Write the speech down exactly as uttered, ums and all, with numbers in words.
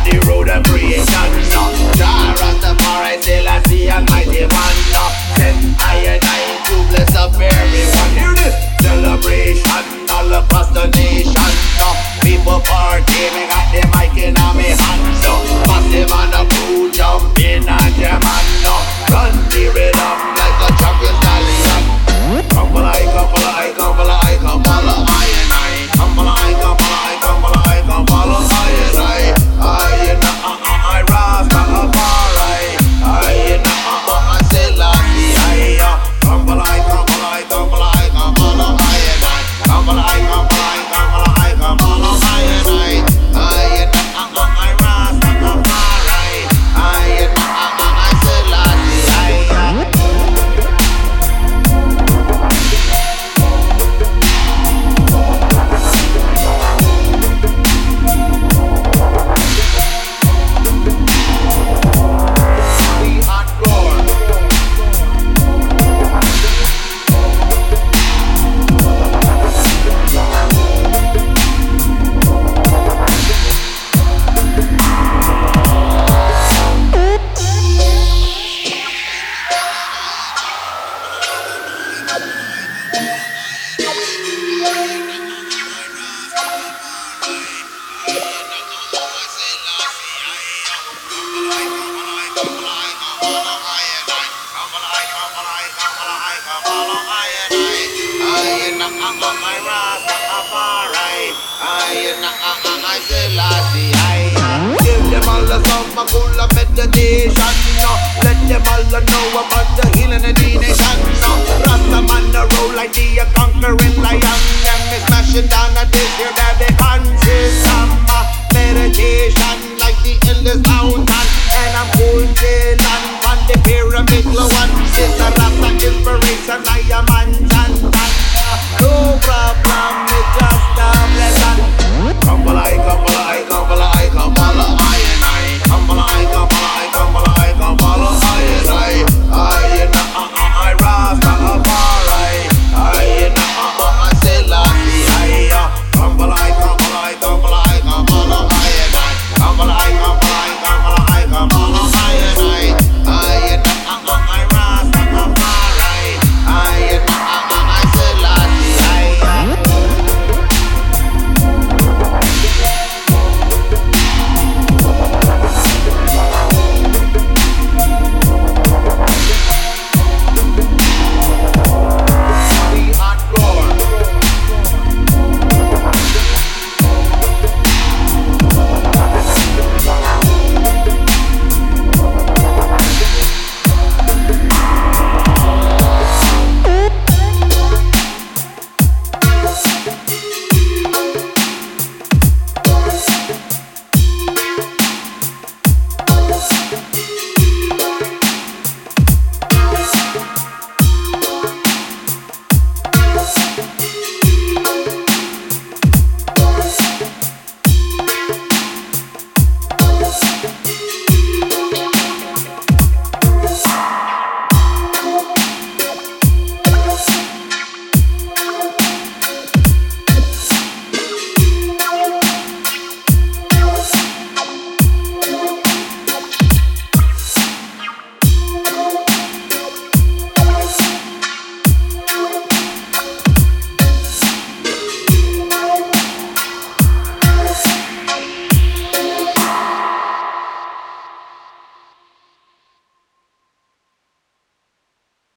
the road of creation. Jah Rastafari still I see Almighty One. Set I and I to bless up everyone. Hear this celebration all across the nation. People party, me got the mic in my hand. Massive and a crew jump in and jam and run the rhythm like a champion stallion. Come for I, come for I, come for I, come for I and I. Come for I, come for I, come for I, come for I and I. I and I, I Rastafari. I and I, I Selassie. I come for I, come for I, come for I, come for I and I. Come for I, come for I, come for I, come for I and I. I and I, I Rastafari. I and I, I Selassie. I. Meditation, no. Let them all know about the healing of the nation, no. Rasta man the roll like the conquering lion. Them is smashing down at this here that they conscious of meditation like the endless mountain. And I'm holding on on the pyramid glow one. It's a